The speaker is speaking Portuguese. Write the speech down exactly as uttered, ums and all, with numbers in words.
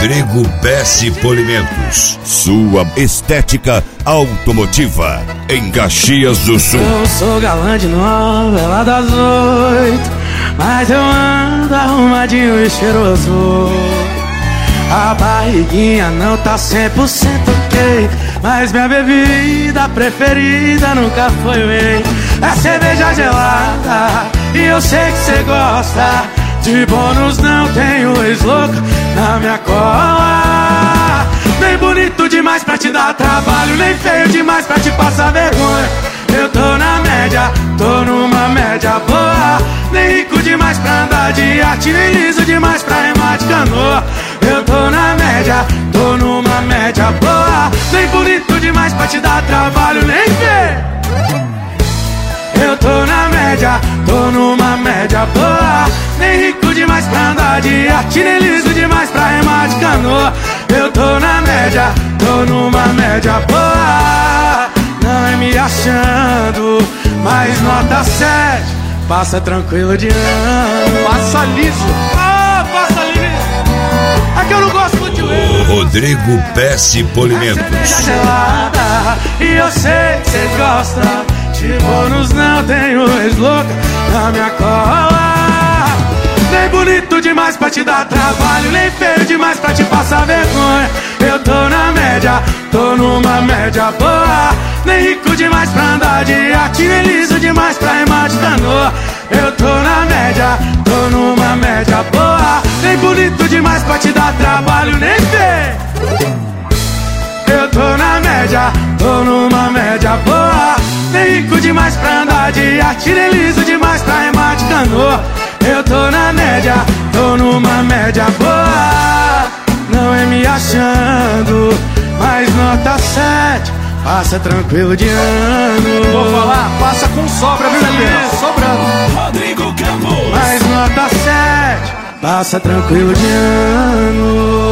Rodrigo Pesce Polimentos. Sua estética automotiva em Caxias do Sul. Eu sou galã de novela das oito, mas eu ando arrumadinho e cheiroso. A barriguinha não tá cem por cento ok, mas minha bebida preferida nunca foi whey. É cerveja gelada e eu sei que cê gosta. De bônus não tenho ex-louca na minha cola. Nem bonito demais pra te dar trabalho, nem feio demais pra te passar vergonha. Eu tô na média, tô numa média boa. Nem rico demais pra andar de iate, nem liso demais pra remar de canoa. Eu tô na média, tô numa média boa. Nem bonito demais pra te dar trabalho, nem feio. Eu tô na média, tô numa média boa. Nem rico demais pra andar de iate, nem liso demais pra remar de canoa. Eu tô na média, tô numa média boa. Não é me achando, mas nota sete. Passa tranquilo de ano. Passa liso. Ah, passa liso. É que eu não gosto muito de ler. Rodrigo Pesce Polimentos. Cerveja gelada e eu sei que cês gostam. De bônus não tenho ex-louca na minha cola. Nem bonito demais pra te dar trabalho, nem feio demais pra te passar vergonha. Eu tô na média, tô numa média boa. Nem rico demais pra andar de iate, nem liso demais pra remar de canoa. Eu tô na média, tô numa média boa. Nem bonito demais pra te dar trabalho, nem feio. Eu tô na média, tô numa média boa. Nem rico demais pra andar de iate, nem liso demais pra remar de canoa. Eu tô na média, tô numa média boa. Não é me achando, mas nota sete. Passa tranquilo de ano. Vou falar, passa com sobra, viu, Juliano? Sobrando. Rodrigo Campos. Mas nota sete. Passa tranquilo de ano.